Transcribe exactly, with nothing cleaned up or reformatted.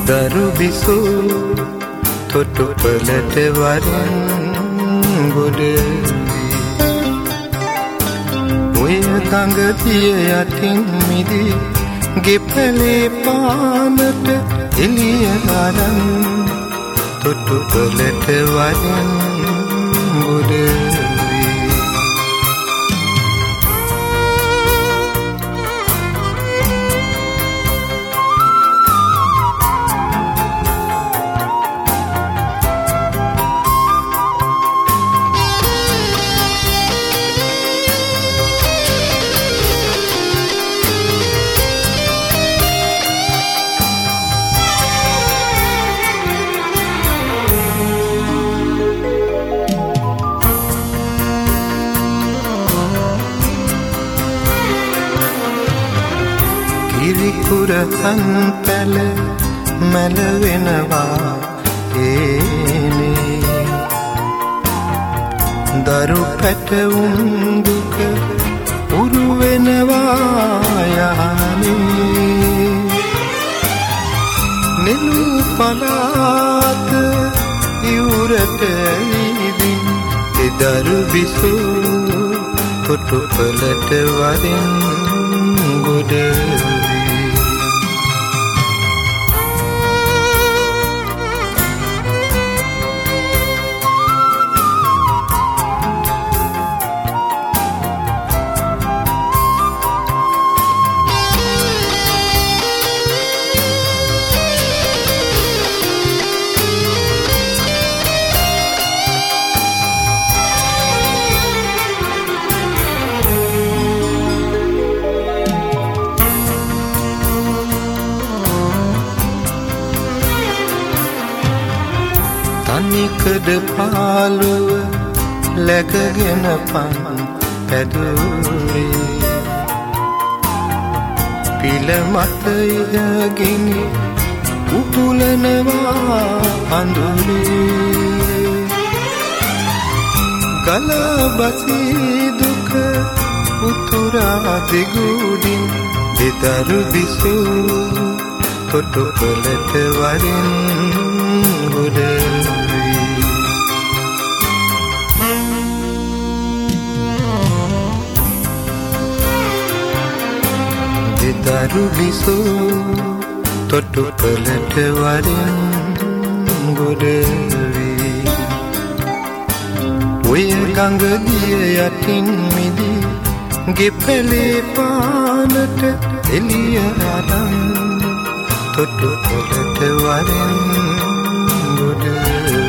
දරු බිසු තොටුපළට වරන් ගොඩ ඔය ගඟ දිය යටින් මිදි ගෙපලේ පානට එළිය අරන් තොටුපළට වරන් ගොඩ කුරහන් පැල මැල වෙනවා ඒනේ දරු පැටවුම් දුක උරු වෙනවා යහනේ නෙළු පලාත ඉවුරට ඇවිදින් ඒ දරු බිසු තොටුපළට වරින් ගොඩ තනිකඩ පාළුව läගගෙන පන් පැදුවේ පිළ මත ඉහගිනි උතුලනවා අඳුරේ ගලබසී දුක උතුරා දෙගුඩින් දෙදරු බිසු තොටුපළට වරින් ගොඩ දරු බිසු තොටුපළට වරින් ගොඩ වී ඔය ගඟ දිය යටින් මිදි ගෙපලේ පානට එළිය අරන් තොටුපළට වරින් ගොඩ